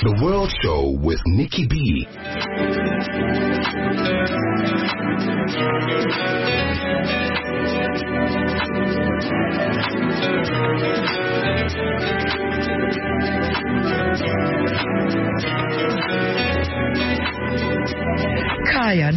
The World Show with Nikki B. Kaya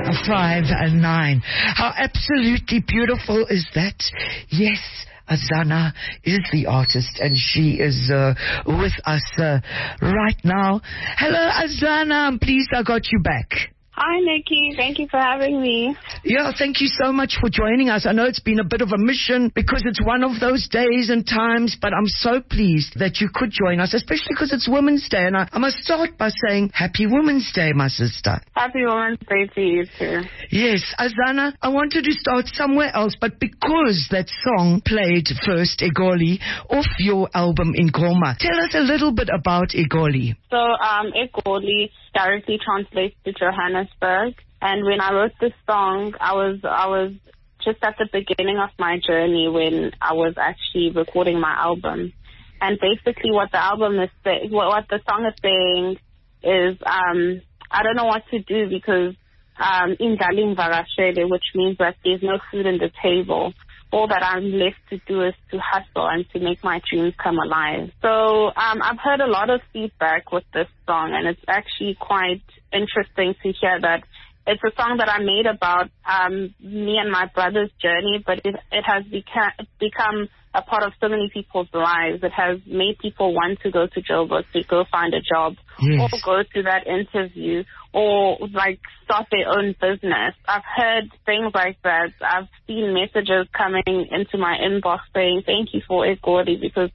959. How absolutely beautiful is that? Yes, Azana is the artist, and she is with us right now. Hello, Azana. I'm pleased I got you back. Hi, Nikki. Thank you for having me. Yeah, thank you so much for joining us. I know it's been a bit of a mission because it's one of those days and times, but I'm so pleased that you could join us, especially because it's Women's Day. And I must start by saying Happy Women's Day, my sister. Happy Women's Day to you, too. Yes, Azana, I wanted to start somewhere else, but because that song played first, Egoli, off your album Ingoma, tell us a little bit about Egoli. So, Egoli directly translates to Johannesburg. And when I wrote this song, I was just at the beginning of my journey when I was actually recording my album. And basically what the album is saying, what the song is saying is, I don't know what to do because Ingaling Varashele, which means that there's no food on the table. All that I'm left to do is to hustle and to make my dreams come alive. So I've heard a lot of feedback with this song, and it's actually quite interesting to hear that it's a song that I made about me and my brother's journey, but it has become a part of so many people's lives. It has made people want to go to Joburg to go find a job, yes, or go to that interview, or like start their own business. I've heard things like that. I've seen messages coming into my inbox saying, thank you for Egoli, because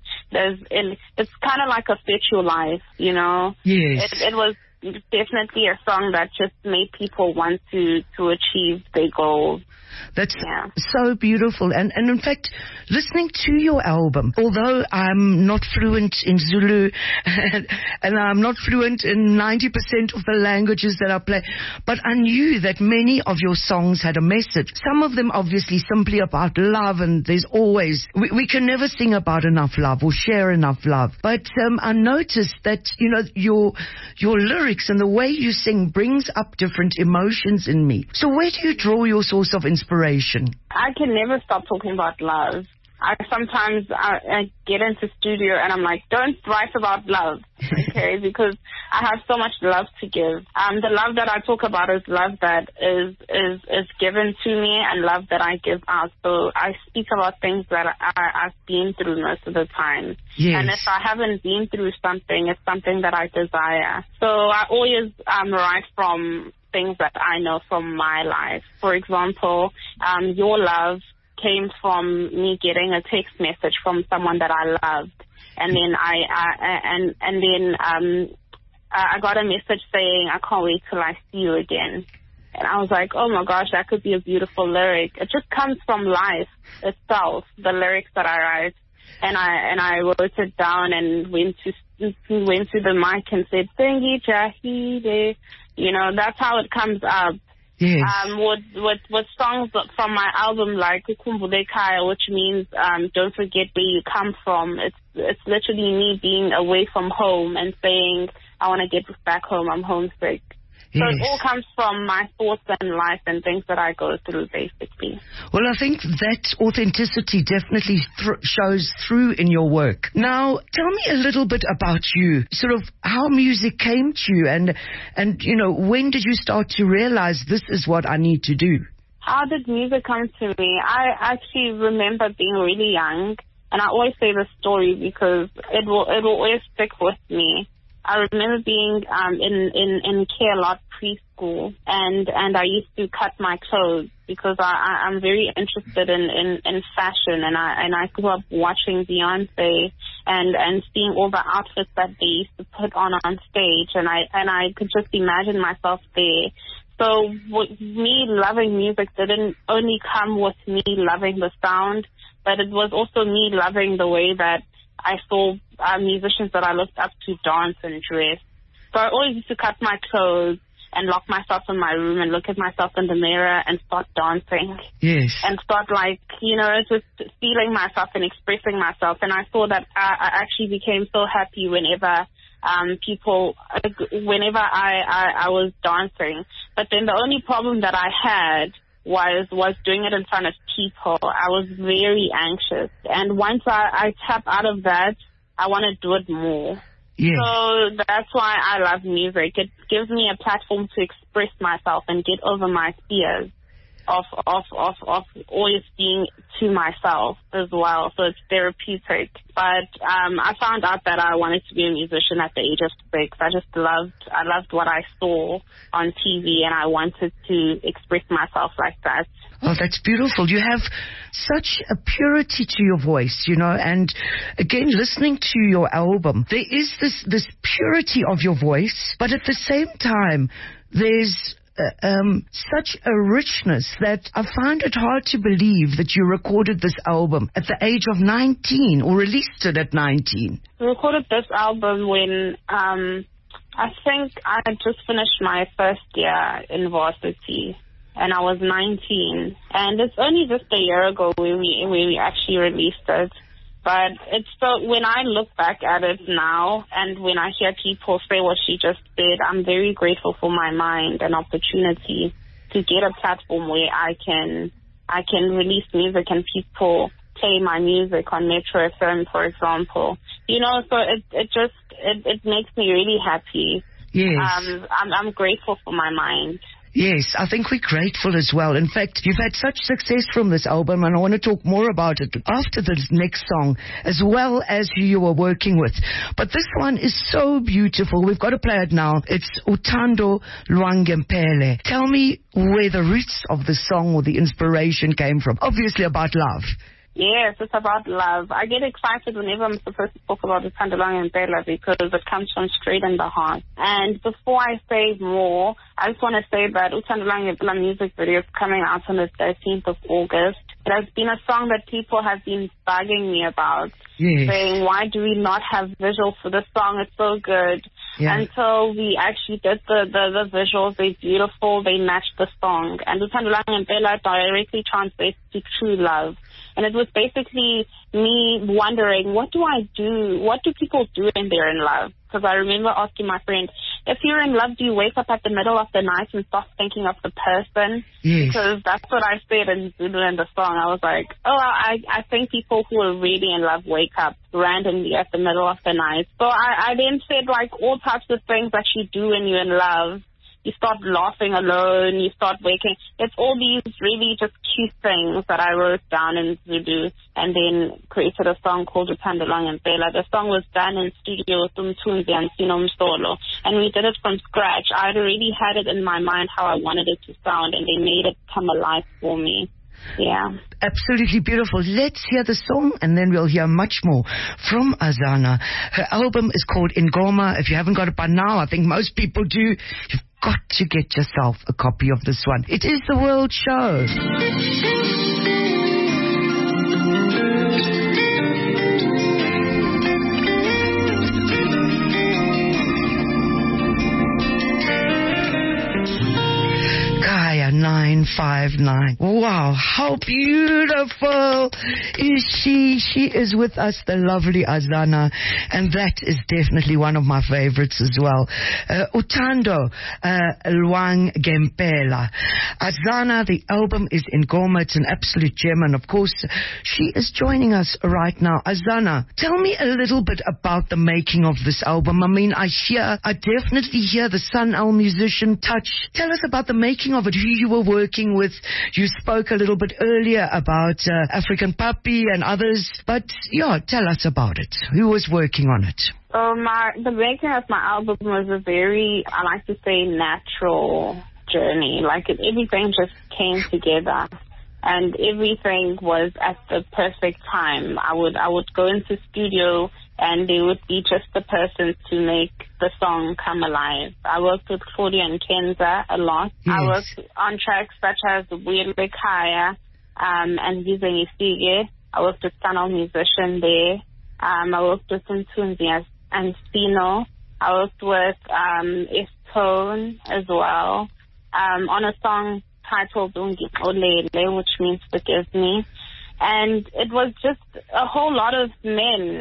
it's kind of like a fit your life, you know? Yes. It was definitely a song that just made people want to achieve their goals. That's so beautiful. And in fact, listening to your album, although I'm not fluent in Zulu and I'm not fluent in 90% of the languages that I play, but I knew that many of your songs had a message. Some of them obviously simply about love, and there's always, we can never sing about enough love or share enough love. But I noticed that, you know, your lyrics and the way you sing brings up different emotions in me. So where do you draw your source of inspiration? I can never stop talking about love. Sometimes I get into studio and I'm like, don't write about love, okay? Because I have so much love to give. The love that I talk about is love that is given to me and love that I give out. So I speak about things that I've been through most of the time. Yes. And if I haven't been through something, it's something that I desire. So I always write from things that I know from my life. For example, Your Love came from me getting a text message from someone that I loved, and then I got a message saying, I can't wait till I see you again. And I was like, oh my gosh, that could be a beautiful lyric. It just comes from life itself, the lyrics that I write. And I wrote it down and went to the mic and said, Tengi Jahide. You know, that's how it comes up. Yes. With songs from my album like Ukhumbule Kaya, which means don't forget where you come from. It's literally me being away from home and saying I want to get back home. I'm homesick. Yes. So it all comes from my thoughts and life and things that I go through, basically. Well, I think that authenticity definitely shows through in your work. Now, tell me a little bit about you, sort of how music came to you, and you know, when did you start to realize this is what I need to do? How did music come to me? I actually remember being really young, and I always say this story because it will always stick with me. I remember being in Care-a-Lot preschool, and I used to cut my clothes because I'm very interested in fashion, and I grew up watching Beyonce and seeing all the outfits that they used to put on stage, and I could just imagine myself there. So me loving music didn't only come with me loving the sound, but it was also me loving the way that I saw musicians that I looked up to dance and dress. So I always used to cut my clothes and lock myself in my room and look at myself in the mirror and start dancing. Yes. And start just feeling myself and expressing myself. And I saw that I actually became so happy whenever people, whenever I was dancing. But then the only problem that I had was doing it in front of people. I was very anxious. And once I tap out of that, I want to do it more. Yes. So that's why I love music. It gives me a platform to express myself and get over my fears of always being to myself as well. So it's therapeutic. But I found out that I wanted to be a musician at the age of 6. I loved what I saw on TV, and I wanted to express myself like that. Oh, that's beautiful. You have such a purity to your voice, you know, and again, listening to your album, there is this purity of your voice, but at the same time, there's such a richness that I find it hard to believe that you recorded this album at the age of 19 or released it at 19. I recorded this album when I think I had just finished my first year in varsity. And I was 19, and it's only just a year ago when we actually released it. But it's so, when I look back at it now, and when I hear people say what she just said, I'm very grateful for my mind and opportunity to get a platform where I can release music and people play my music on Metro FM, for example. You know, so it makes me really happy. Yes. I'm grateful for my mind. Yes, I think we're grateful as well. In fact, you've had such success from this album, and I want to talk more about it after the next song, as well as who you are working with. But this one is so beautiful. We've got to play it now. It's Uthando Lwangempela. Tell me where the roots of the song or the inspiration came from. Obviously about love. Yes, it's about love. I get excited whenever I'm supposed to talk about Uthando Lwangempela because it comes from straight in the heart. And before I say more, I just want to say that Uthando Lwangempela music video is coming out on the 13th of August. It has been a song that people have been bugging me about, saying, why do we not have visuals for this song? It's so good. Yeah. Until we actually did the visuals. They're beautiful. They match the song. And Uthando Lwangempela directly translates to true love. And it was basically me wondering, what do I do? What do people do when they're in love? Because I remember asking my friend, if you're in love, do you wake up at the middle of the night and start thinking of the person? Yes. Because that's what I said in Zulu in the song. I was like, I think people who are really in love wake up randomly at the middle of the night. So I then said, like, all types of things that you do when you're in love. You start laughing alone, you start waking. It's all these really just cute things that I wrote down in Zulu and then created a song called Uthando Lwangempela. The song was done in studio with Umthunzi and Sino Msolo, and we did it from scratch. I'd already had it in my mind how I wanted it to sound, and they made it come alive for me. Yeah. Absolutely beautiful. Let's hear the song and then we'll hear much more from Azana. Her album is called Ingoma. If you haven't got it by now, I think most people do. You've got to get yourself a copy of this one. It is the World Show. Kaya 959. Wow, how beautiful is she? She is with us, the lovely Azana, and that is definitely one of my favorites as well. Uthando Lwangempela. Azana, the album is Ingoma. It's an absolute gem, and of course, she is joining us right now. Azana, tell me a little bit about the making of this album. I mean, I definitely hear the Sun El musician touch. Tell us about the making of it, who you were working with. You spoke a little bit earlier about African Puppy and others, but yeah, tell us about it. Who was working on it? The making of my album was a very, I like to say, natural journey. Like everything just came together, and everything was at the perfect time. I would go into studio, and there would be just the person to make the song come alive. I worked with Claudia and Kenza a lot. Yes. I worked on tracks such as Weird Kaya and Using Isige. I worked with Sun El musician there. I worked with Umthunzi and Sino. I worked with S-Tone as well on a song titled Ungi Olele, which means forgive me. And it was just a whole lot of men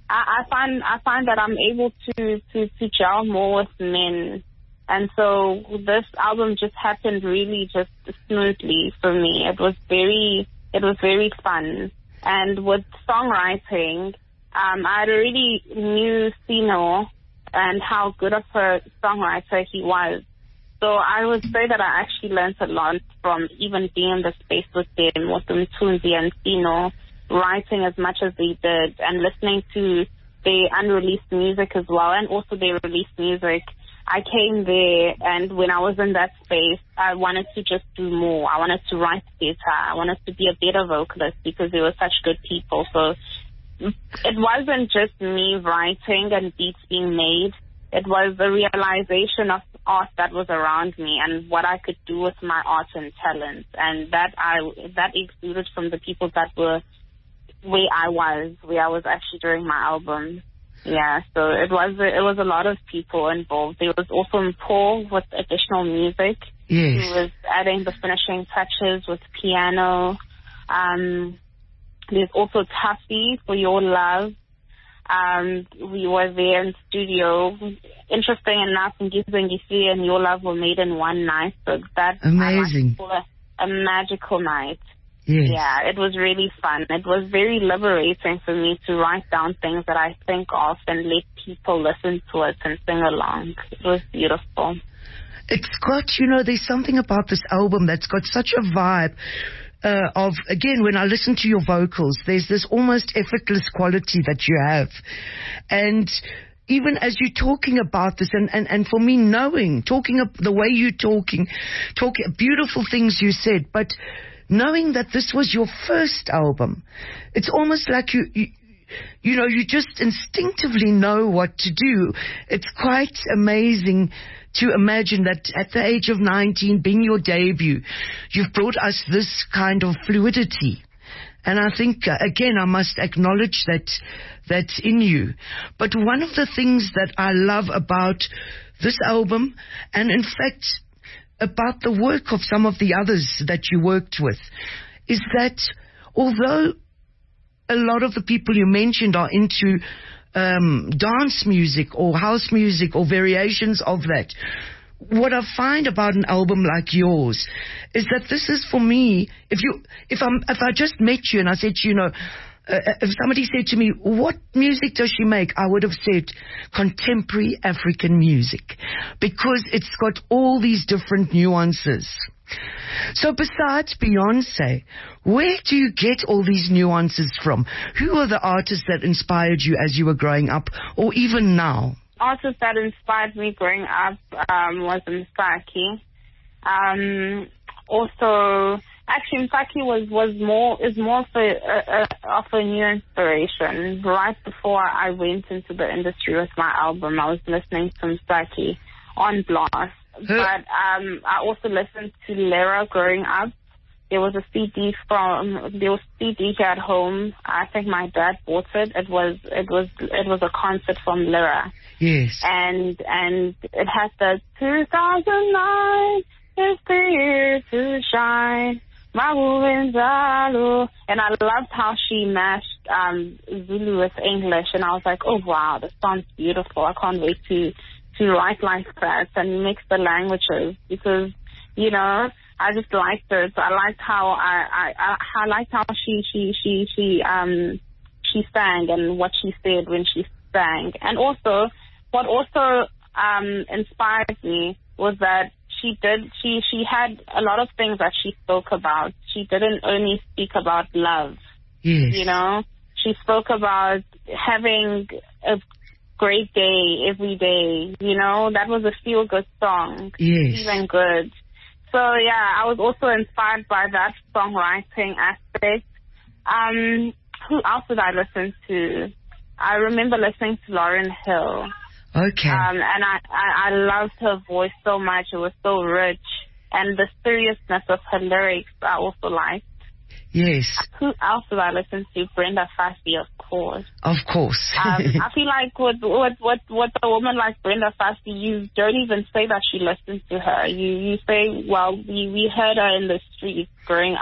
I find that I'm able to gel more with men. And so this album just happened really just smoothly for me. It was very fun. And with songwriting, I already knew Sino and how good of a songwriter he was. So I would say that I actually learned a lot from even being in the space with them, with Mthunzi and Sino, writing as much as they did and listening to their unreleased music as well, and also their released music. I came there, and when I was in that space, I wanted to just do more. I wanted to write better. I wanted to be a better vocalist because they were such good people. So it wasn't just me writing and beats being made. It was the realization of art that was around me and what I could do with my art and talent, and that exuded from the people that were where I was actually during my album. Yeah, so it was a lot of people involved. There was also Paul with additional music. Yes. He was adding the finishing touches with piano. There's also Tuffy for Your Love. We were there in studio. Interesting enough, Ngizwe and Your Love were made in one night. So that amazing. I like to call a magical night. Yes. Yeah, it was really fun. It was very liberating for me to write down things that I think of and let people listen to it and sing along. It was beautiful. It's got, there's something about this album that's got such a vibe of, again, when I listen to your vocals, there's this almost effortless quality that you have. And even as you're talking about this, and for me talking the way you're talking beautiful things you said, but knowing that this was your first album, it's almost like you just instinctively know what to do. It's quite amazing to imagine that at the age of 19, being your debut, you've brought us this kind of fluidity. And I think, again, I must acknowledge that's in you. But one of the things that I love about this album, and in fact about the work of some of the others that you worked with, is that although a lot of the people you mentioned are into dance music or house music or variations of that, what I find about an album like yours is that this is, for me, if I just met you and I said to you, if somebody said to me, what music does she make? I would have said contemporary African music, because it's got all these different nuances. So besides Beyonce, where do you get all these nuances from? Who are the artists that inspired you as you were growing up, or even now? Artist that inspired me growing up was Msaki. Also, actually, Msaki is more of a new inspiration. Right before I went into the industry with my album, I was listening to Msaki on blast. But I also listened to Lyra growing up. There was a CD here at home. I think my dad bought it. It was a concert from Lyra. Yes. And it has the 2009 is the year to shine. And I loved how she mashed Zulu with English, and I was like, oh wow, this sounds beautiful. I can't wait to write like that and mix the languages, because I just liked it. I liked how I liked how she sang and what she said when she sang. And also, what also inspired me was that she had a lot of things that she spoke about. She didn't only speak about love. Yes. She spoke about having a great day every day. That was a feel-good song. Yes. Feeling good. So, yeah, I was also inspired by that songwriting aspect. Who else did I listen to? I remember listening to Lauryn Hill. Okay. And I loved her voice so much. It was so rich. And the seriousness of her lyrics I also liked. Yes. Who else did I listen to? Brenda Fassie, of course. Of course. I feel like with a woman like Brenda Fassie, you don't even say that she listened to her. You say, well, we heard her in the streets growing up.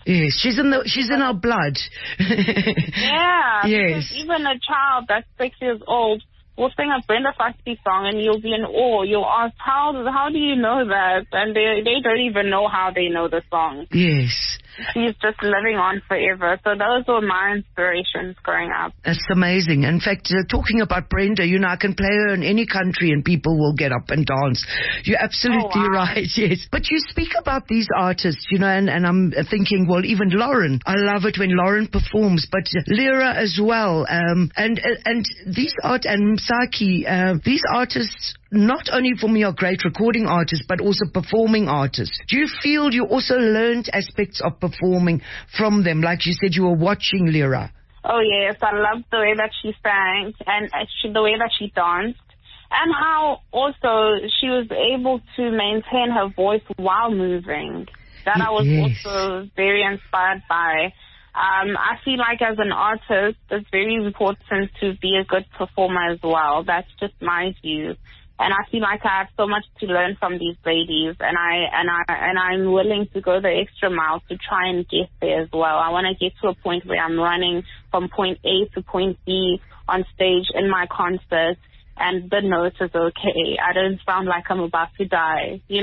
Yes, she's in our blood. Yeah. Yes. Because even a child that's 6 years old will sing a Brenda Fassie song and you'll be in awe. You'll ask, how do you know that? And they don't even know how they know the song. Yes. She's just living on forever. So those were my inspirations growing up. That's amazing. In fact, talking about Brenda, I can play her in any country and people will get up and dance. You're absolutely right, yes. But you speak about these artists, and I'm thinking, well, even Lauren. I love it when Lauren performs, but Lyra as well. And these and Msaki, these artists not only for me are great recording artists, but also performing artists. Do you feel you also learned aspects of performing from them? Like you said, you were watching Lyra. Oh, yes. I loved the way that she sang and the way that she danced, and how also she was able to maintain her voice while moving. That I was also very inspired by. I feel like as an artist, it's very important to be a good performer as well. That's just my view. And I feel like I have so much to learn from these ladies, and I'm willing to go the extra mile to try and get there as well. I want to get to a point where I'm running from point A to point B on stage in my concert, and the note is okay. I don't sound like I'm about to die, So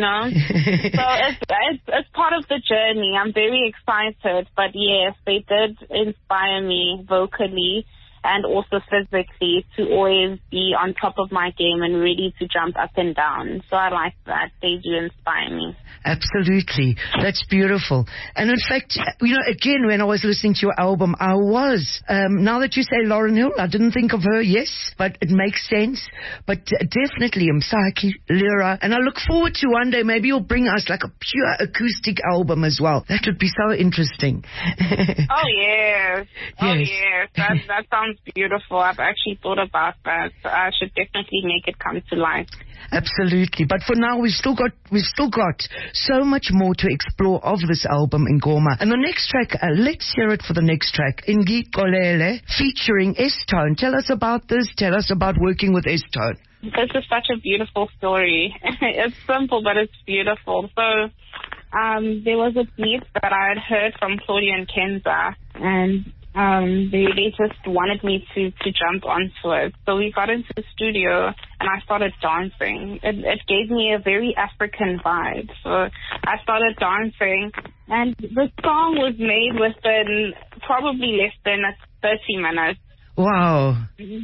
it's part of the journey. I'm very excited, but yes, they did inspire me vocally and also physically to always be on top of my game and ready to jump up and down. So I like that. They do inspire me. Absolutely. That's beautiful. And in fact, again, when I was listening to your album, I was, now that you say Lauryn Hill, I didn't think of her, yes, but it makes sense. But definitely Msaki, Lyra, and I look forward to one day maybe you'll bring us like a pure acoustic album as well. That would be so interesting. Oh, yes. Oh, yes. That sounds beautiful. I've actually thought about that. I should definitely make it come to life. Absolutely. But for now, we've still got so much more to explore of this album, Ngoma. And the next track, let's hear it for the next track, Ngixolele, featuring S-Tone. Tell us about this. Tell us about working with S-Tone. This is such a beautiful story. It's simple, but it's beautiful. So, there was a beat that I had heard from Claudia and Kenza, and they just wanted me to jump onto it. So we got into the studio and I started dancing. It gave me a very African vibe. So I started dancing, and the song was made within probably less than 30 minutes. Wow.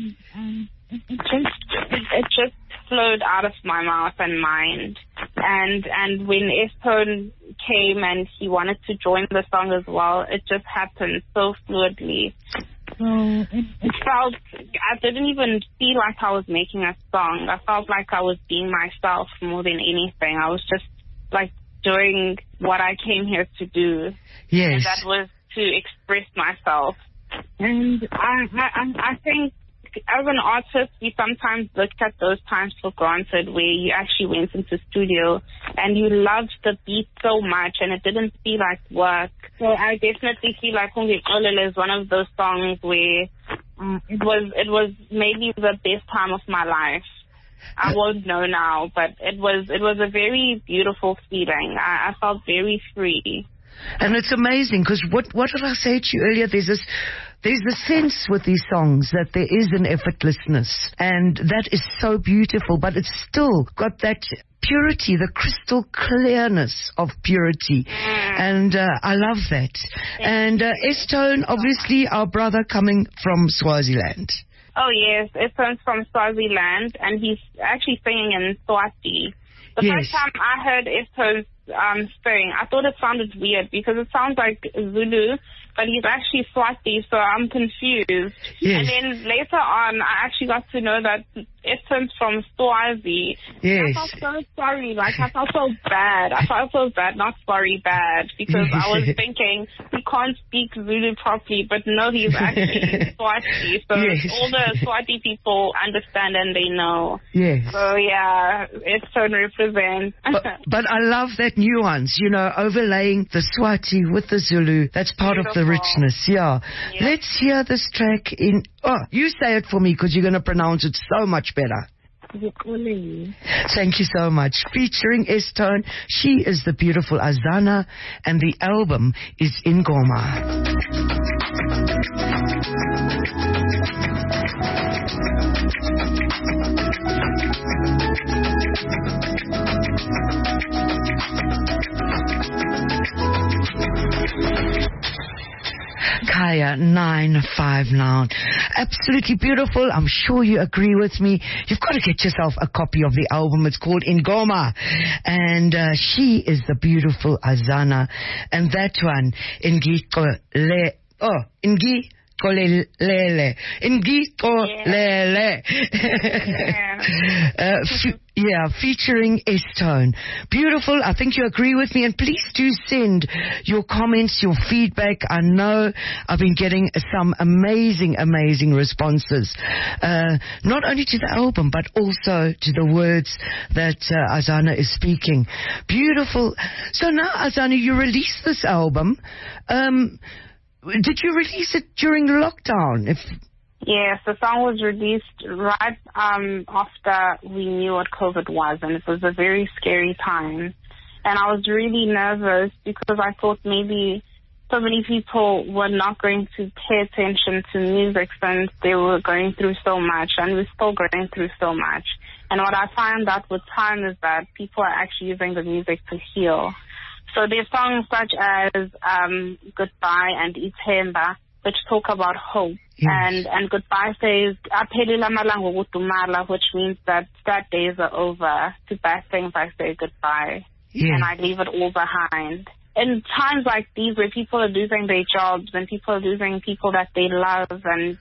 It just flowed out of my mouth and mind. And when S-Tone came and he wanted to join the song as well, it just happened so fluidly. It felt, I didn't even feel like I was making a song. I felt like I was being myself more than anything. I was just like doing what I came here to do. Yes. And that was to express myself. And I think as an artist, we sometimes look at those times for granted where you actually went into studio and you loved the beat so much and it didn't feel like work. So I definitely feel like Ngixolele is one of those songs where it was maybe the best time of my life. I won't know now, but it was a very beautiful feeling. I felt very free. And it's amazing because what did I say to you earlier? There's a sense with these songs that there is an effortlessness, and that is so beautiful, but it's still got that purity, the crystal clearness of purity. And I love that. And S-Tone, obviously our brother coming from Swaziland. Oh yes, S-Tone's from Swaziland, and he's actually singing in Swati. The first time I heard S-Tone sing, I thought it sounded weird because it sounds like Zulu, but he's actually Swati, so I'm confused. Yes. And then later on, I actually got to know that S-Tone's from Swazi. Yes. I felt so sorry, I felt so bad. I felt so bad, not sorry, bad, because I was thinking he can't speak Zulu properly, but no, he's actually Swati. So all the Swati people understand and they know. Yes. So yeah, S-Tone represents. But I love that nuance, overlaying the Swati with the Zulu. That's part of the richness, yeah. Let's hear this track in... Oh, you say it for me because you're going to pronounce it so much better. Thank you so much. Featuring S-Tone, she is the beautiful Azana, and the album is Ingoma. Kaya 959. Absolutely beautiful. I'm sure you agree with me. You've got to get yourself a copy of the album. It's called Ingoma. And she is the beautiful Azana. And that one, Ingi Kolele. Featuring S-Tone. Beautiful. I think you agree with me. And please do send your comments, your feedback. I know I've been getting some amazing responses. Not only to the album, but also to the words that Azana is speaking. Beautiful. So now, Azana, you released this album. Did you release it during lockdown? Yes, the song was released right after we knew what COVID was, and it was a very scary time. And I was really nervous because I thought maybe so many people were not going to pay attention to music since they were going through so much, and we're still going through so much. And what I find out with time is that people are actually using the music to heal. So there's songs such as Goodbye and Ithemba, which talk about hope. Yes. And Goodbye says, which means that sad days are over. To bad things I say goodbye. Yeah. And I leave it all behind. In times like these where people are losing their jobs and people are losing people that they love and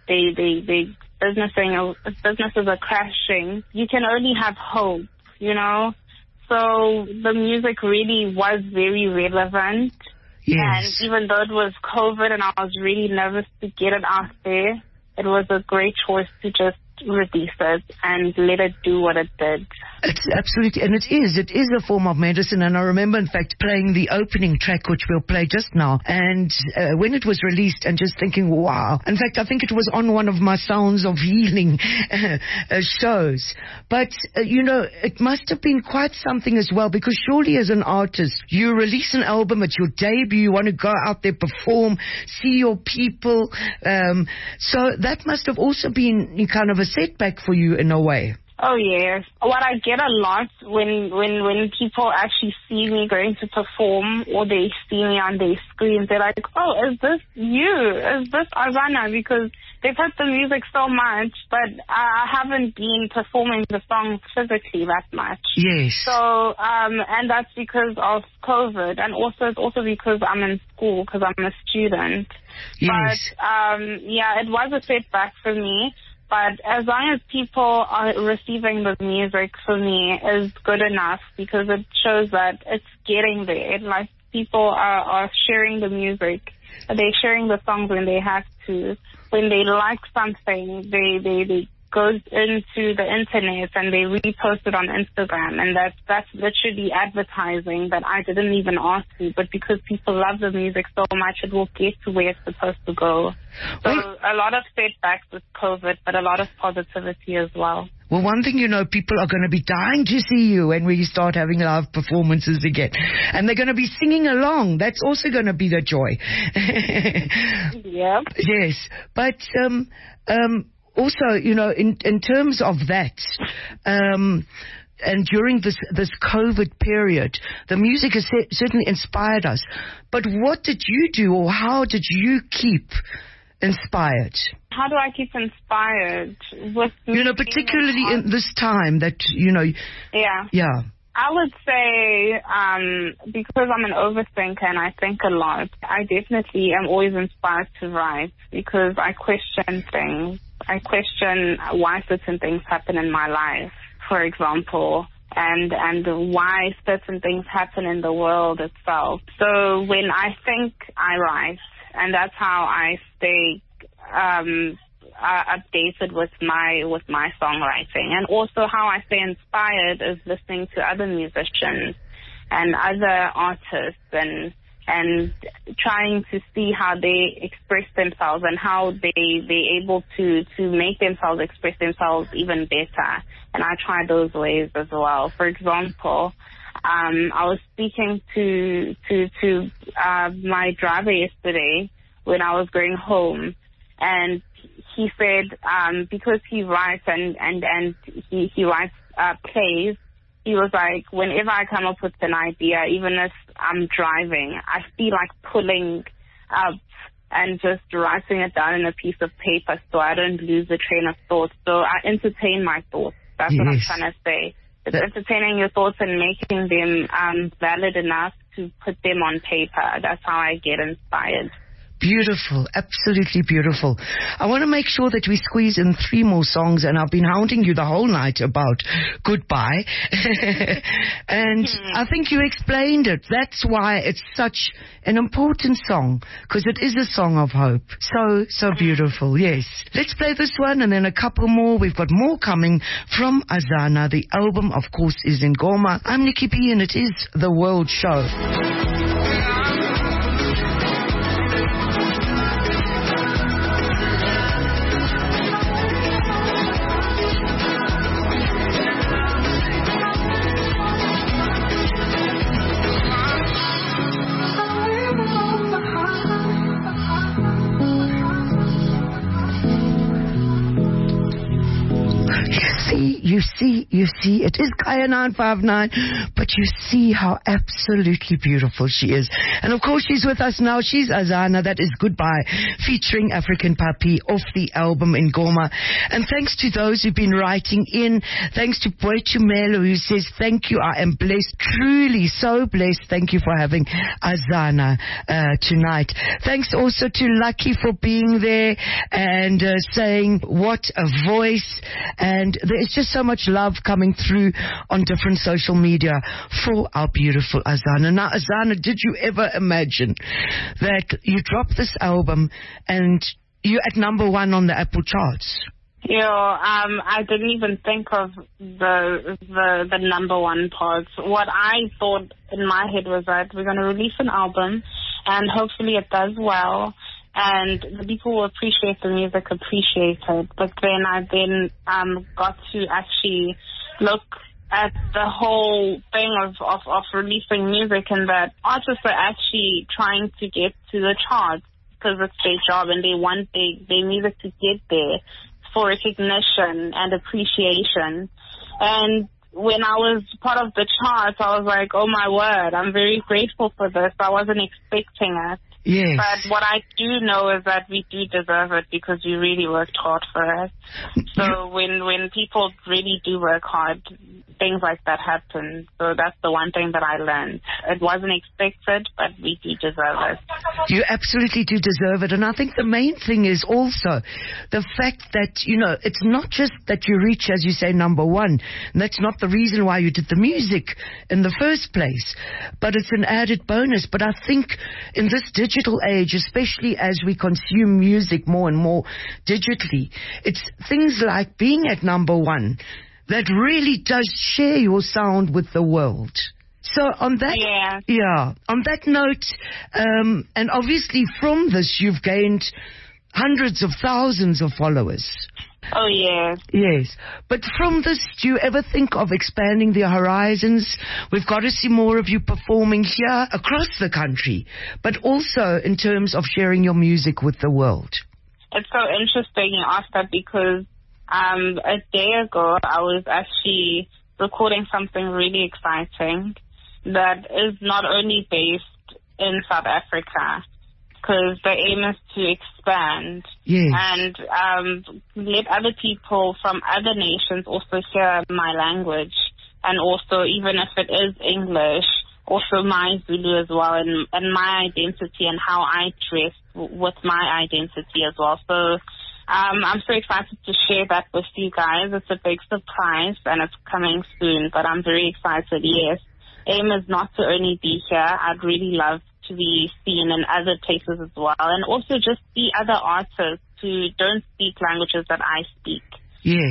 businesses are crashing, you can only have hope, you know? So the music really was very relevant. Yes. And even though it was COVID and I was really nervous to get it out there, it was a great choice to just release it and let it do what it did. It's absolutely, and it is a form of medicine. And I remember, in fact, playing the opening track, which we'll play just now, and when it was released, and just thinking, wow. In fact, I think it was on one of my Sounds of Healing shows. But, it must have been quite something as well, because surely as an artist, you release an album, it's your debut, you want to go out there, perform, see your people. So that must have also been kind of a setback for you in a way. Oh, yes. What I get a lot when people actually see me going to perform or they see me on their screens, they're like, oh, is this you? Is this Azana? Because they've heard the music so much, but I haven't been performing the songs physically that much. Yes. So, and that's because of COVID, and it's also because I'm in school, because I'm a student. Yes. But, it was a setback for me. But as long as people are receiving the music, for me, is good enough, because it shows that it's getting there. Like, people are sharing the music. They're sharing the songs when they have to. When they like something, they go into the internet and they repost it on Instagram. And that's literally advertising that I didn't even ask to. But because people love the music so much, it will get to where it's supposed to go. So a lot of setbacks with COVID, but a lot of positivity as well. Well, one thing people are going to be dying to see you when we start having live performances again. And they're going to be singing along. That's also going to be the joy. Yeah. Yes. But also, in terms of that, and during this COVID period, the music has certainly inspired us. But what did you do, or how did you keep inspired? How do I keep inspired? With particularly in this time that, Yeah. Yeah. I would say, because I'm an overthinker and I think a lot, I definitely am always inspired to write, because I question things. I question why certain things happen in my life, for example, and why certain things happen in the world itself. So when I think, I write, and that's how I stay updated with my songwriting. And also how I stay inspired is listening to other musicians and other artists and and trying to see how they express themselves and how they're able to make themselves express themselves even better. And I try those ways as well. For example, I was speaking to my driver yesterday when I was going home, and he said because he writes and he writes plays, he was like, whenever I come up with an idea, even if I'm driving, I feel like pulling up and just writing it down in a piece of paper so I don't lose the train of thought. So I entertain my thoughts. That's what I'm trying to say. It's entertaining your thoughts and making them valid enough to put them on paper. That's how I get inspired. Beautiful, absolutely beautiful. I want to make sure that we squeeze in 3 more songs, and I've been hounding you the whole night about Goodbye. And I think you explained it. That's why it's such an important song, because it is a song of hope. So beautiful, yes. Let's play this one and then a couple more. We've got more coming from Azana. The album, of course, is in Goma. I'm Nikki B, and it is The World Show. You see, it is Kaya 959, but you see how absolutely beautiful she is. And of course, she's with us now. She's Azana. That is Goodbye, featuring African Papi off the album in Goma. And thanks to those who've been writing in. Thanks to Boitumelo, who says, thank you. I am blessed, truly so blessed. Thank you for having Azana tonight. Thanks also to Lucky for being there and saying, what a voice. And there's just so much love coming through on different social media for our beautiful Azana. Now, Azana, did you ever imagine that you drop this album and you're at number 1 on the Apple charts? Yeah, I didn't even think of the number 1 part. What I thought in my head was that we're going to release an album and hopefully it does well. And the people who appreciate the music appreciate it. But then I got to actually look at the whole thing of releasing music, and that artists are actually trying to get to the charts because it's their job and they want their music to get there for recognition and appreciation. And when I was part of the charts, I was like, oh my word, I'm very grateful for this. I wasn't expecting it. Yes. But what I do know is that we do deserve it because we really worked hard for it. So when people really do work hard, things like that happen. So that's the one thing that I learned. It wasn't expected, but we do deserve it. You absolutely do deserve it. And I think the main thing is also the fact that, you know, it's not just that you reach, as you say, number 1. And that's not the reason why you did the music in the first place. But it's an added bonus. But I think in this digital age, especially as we consume music more and more digitally, it's things like being at number 1 that really does share your sound with the world. So on that, on that note, and obviously from this you've gained hundreds of thousands of followers. Oh, yes. Yes. But from this, do you ever think of expanding the horizons? We've got to see more of you performing here across the country, but also in terms of sharing your music with the world. It's so interesting you asked that because a day ago I was actually recording something really exciting that is not only based in South Africa, because the aim is to expand and let other people from other nations also hear my language, and also, even if it is English, also my Zulu as well, and my identity and how I dress with my identity as well. So I'm so excited to share that with you guys. It's a big surprise and it's coming soon, but I'm very excited, yes. Aim is not to only be here. I'd really love to be seen in other places as well, and also just see other artists who don't speak languages that I speak. Yes.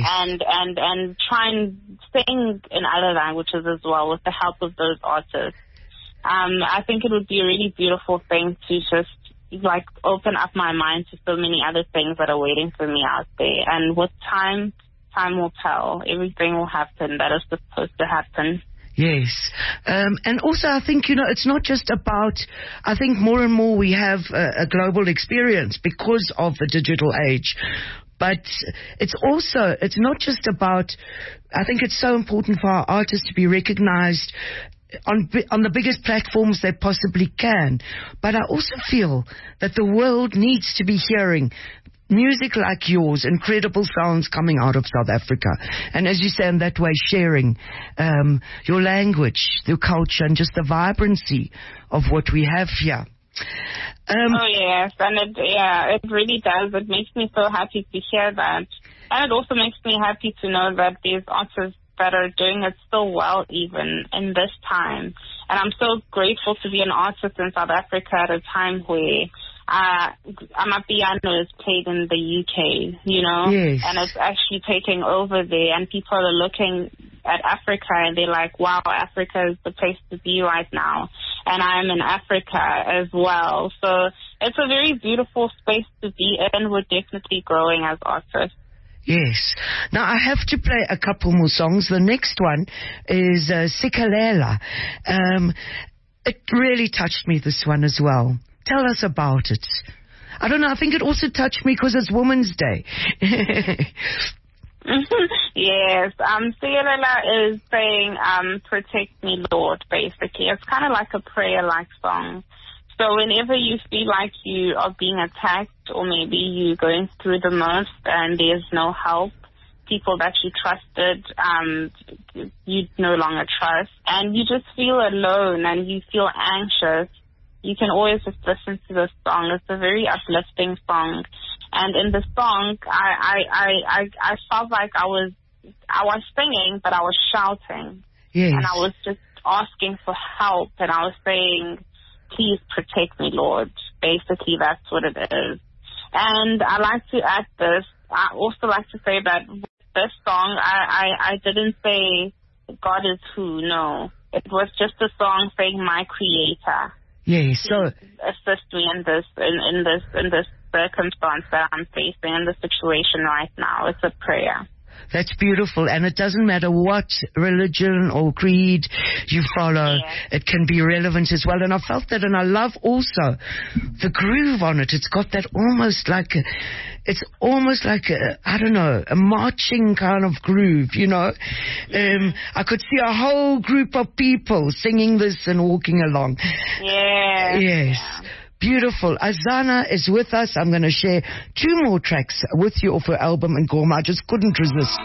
And try and sing in other languages as well with the help of those artists. I think it would be a really beautiful thing to just like open up my mind to so many other things that are waiting for me out there. And with time will tell. Everything will happen that is supposed to happen. Yes. And also I think, it's not just about, I think more and more we have a global experience because of the digital age. But it's not just about, I think it's so important for our artists to be recognized on the biggest platforms they possibly can. But I also feel that the world needs to be hearing music like yours, incredible sounds coming out of South Africa. And as you say, in that way, sharing your language, your culture, and just the vibrancy of what we have here. Oh, yes. And it really does. It makes me so happy to hear that. And it also makes me happy to know that these artists that are doing it so well even in this time. And I'm so grateful to be an artist in South Africa at a time where Amapiano is played in the UK, Yes. and it's actually taking over there, and people are looking at Africa and they're like, wow, Africa is the place to be right now. And I'm in Africa as well. So it's a very beautiful space to be in. We're definitely growing as artists. Yes. Now, I have to play a couple more songs. The next one is Sikalela. It really touched me, this one as well. Tell us about it. I don't know, I think it also touched me because it's Women's Day. Yes. Sikalela is saying, protect me, Lord, basically. It's kind of like a prayer-like song. So whenever you feel like you are being attacked, or maybe you're going through the most and there's no help, people that you trusted, you no longer trust, and you just feel alone and you feel anxious, you can always just listen to this song. It's a very uplifting song. And in the song, I felt like I was singing, but I was shouting. Yes. And I was just asking for help, and I was saying, please protect me, Lord. Basically, that's what it is. And I like to add this. I also like to say that with this song, I didn't say God is who, no. It was just a song saying my creator. Yes, so assist me in this circumstance that I'm facing, in the situation right now. It's a prayer. That's beautiful, and it doesn't matter what religion or creed you follow. Yeah. It can be relevant as well, and I felt that, and I love also the groove on it. It's got that almost like I don't know, a marching kind of groove, I could see a whole group of people singing this and walking along. Yeah. Yes. Yeah. Beautiful. Azana is with us. I'm going to share 2 more tracks with you off her album Ngoma. I just couldn't resist.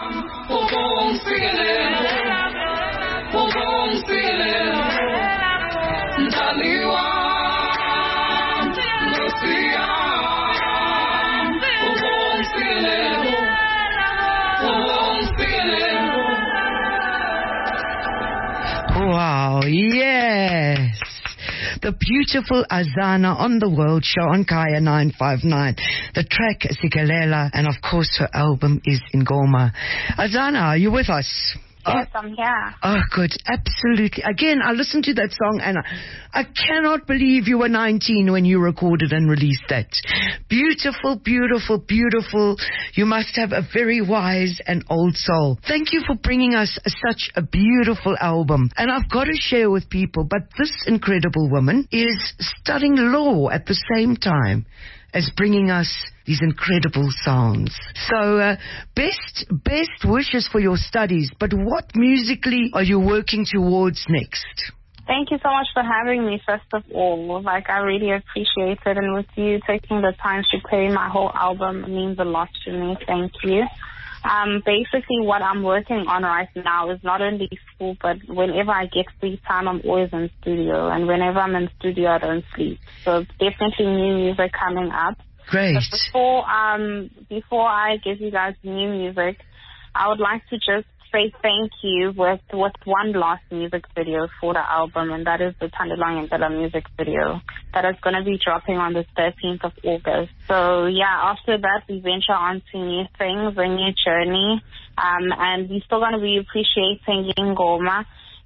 Wow, yes. The beautiful Azana on the World Show on Kaya 959. The track Sikalela, and of course her album is Ngoma. Azana, are you with us? Yes, I'm here. Oh, good. Absolutely. Again, I listened to that song and I cannot believe you were 19 when you recorded and released that. Beautiful, beautiful, beautiful. You must have a very wise and old soul. Thank you for bringing us such a beautiful album. And I've got to share with people, but this incredible woman is studying law at the same time as bringing us these incredible sounds. So, best wishes for your studies, but what musically are you working towards next? Thank you so much for having me, first of all. I really appreciate it, and with you taking the time to play my whole album means a lot to me. Thank you. Basically, what I'm working on right now is not only school, but whenever I get free time, I'm always in studio. And whenever I'm in studio, I don't sleep. So definitely new music coming up. Great. But before I give you guys new music, I would like to just say thank you with one last music video for the album, and that is the Thandelwang Impela music video that is going to be dropping on the 13th of August. So yeah, after that we venture on to new things, a new journey, and we're still going to be appreciating Ngoma.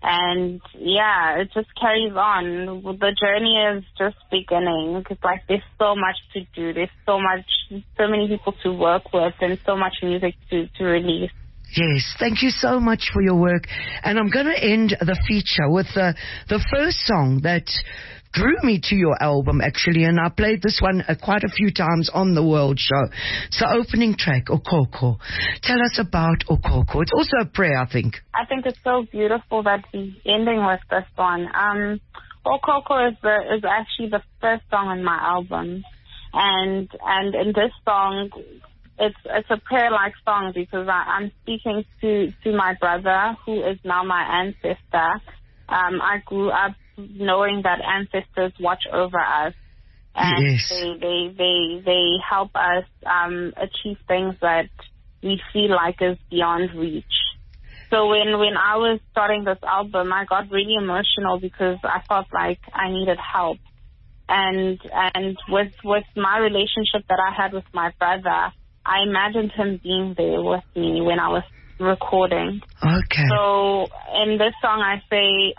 And yeah, it just carries on. The journey is just beginning. It's like there's so much to do. There's so many people to work with and so much music to release. Yes, thank you so much for your work. And I'm going to end the feature with the first song that drew me to your album, actually, and I played this one quite a few times on the World Show. It's the opening track, Okoko. Tell us about Okoko. It's also a prayer, I think. I think it's so beautiful that we're ending with this one. Okoko is actually the first song on my album, and in this song, it's a prayer-like song because I'm speaking to my brother, who is now my ancestor. I grew up knowing that ancestors watch over us, and yes. they help us achieve things that we feel like is beyond reach. So when I was starting this album, I got really emotional because I felt like I needed help, and with my relationship that I had with my brother, I imagined him being there with me when I was recording. Okay. So in this song I say,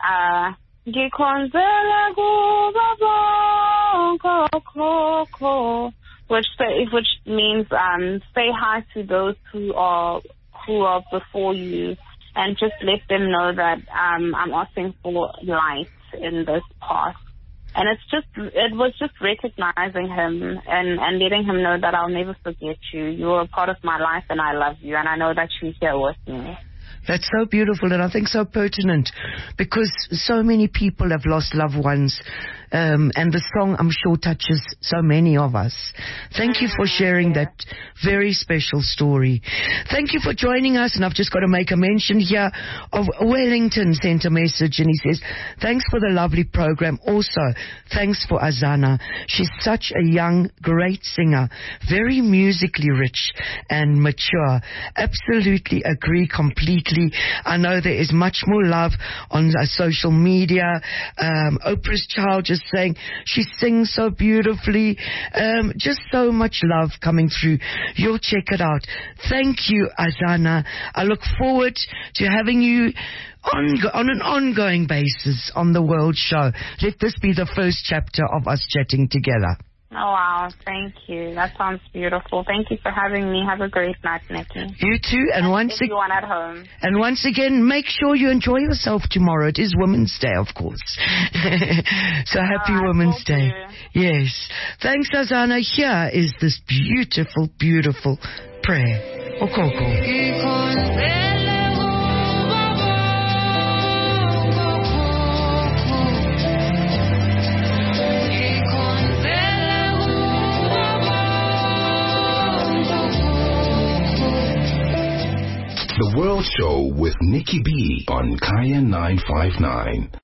which means say hi to those who are before you, and just let them know that I'm asking for light in this path. And it was just recognizing him and letting him know that I'll never forget you. You're a part of my life and I love you, and I know that you're here with me. That's so beautiful, and I think so pertinent, because so many people have lost loved ones, and the song, I'm sure, touches so many of us. Thank you for sharing that very special story. Thank you for joining us, and I've just got to make a mention here of Wellington sent a message, and he says, thanks for the lovely program. Also, thanks for Azana. She's such a young, great singer, very musically rich and mature. Absolutely agree completely. I know there is much more love on social media. Oprah's Child just saying she sings so beautifully. Just so much love coming through. You'll check it out. Thank you, Azana. I look forward to having you on an ongoing basis on the World Show. Let this be the first chapter of us chatting together. Oh, wow. Thank you. That sounds beautiful. Thank you for having me. Have a great night, Nikki. You too. And everyone at home. And once again, make sure you enjoy yourself tomorrow. It is Women's Day, of course. So happy Women's Day. Yes. Thanks, Azana. Here is this beautiful, beautiful prayer. Okoko. The World Show with Nikki B on Kaya 959.